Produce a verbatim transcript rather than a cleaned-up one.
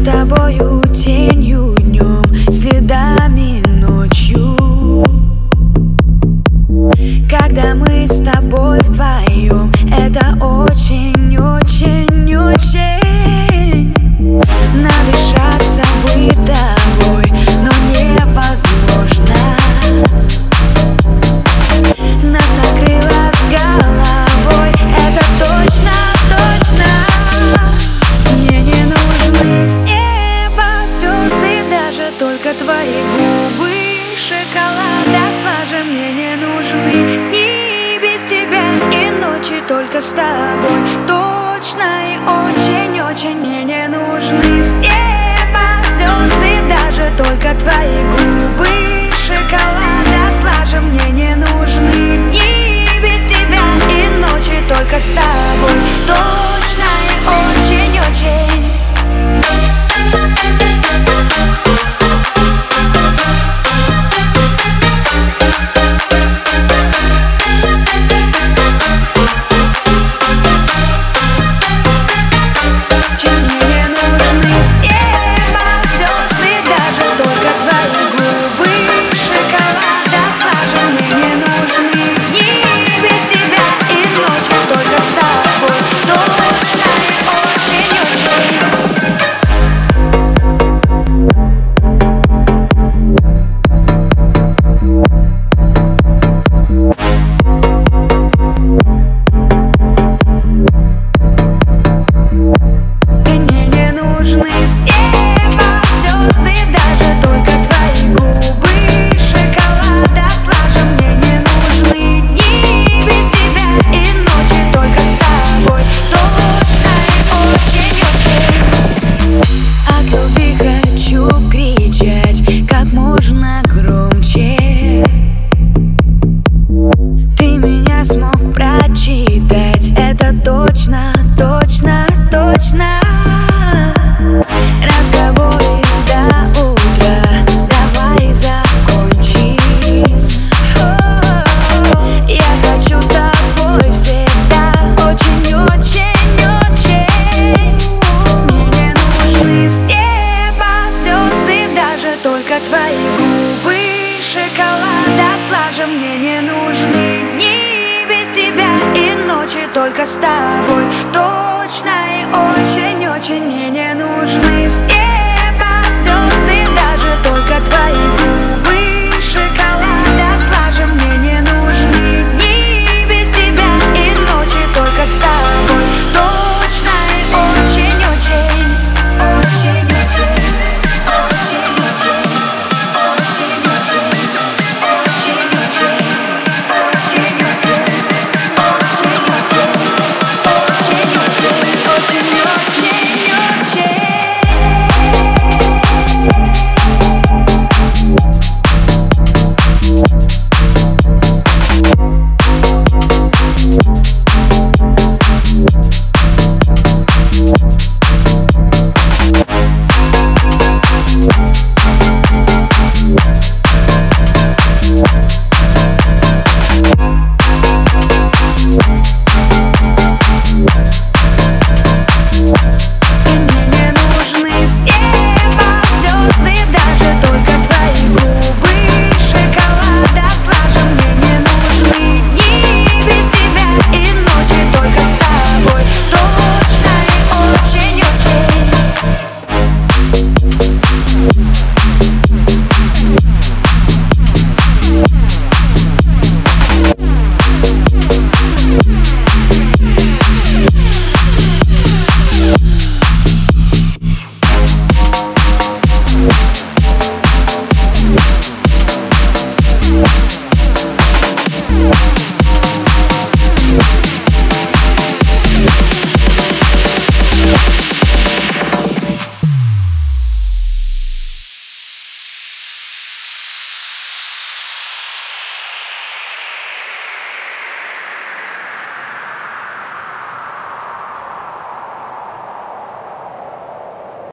тобою тенью днем, следами ночью. Когда мы с тобой вдвоем, это очень-очень-очень. Надышаться быть тобой, но невозможно. Нас накрыло с головой, это точно-точно. Мне не нужны с неба звезды, даже только твои губы шоколада слаже. Мне не нужны дни без тебя и ночи только с тобой. Точно и очень-очень. Мне не нужны с неба звезды, даже только твои губы шоколада слаже. Мне не нужны дни без тебя и ночи только с тобой.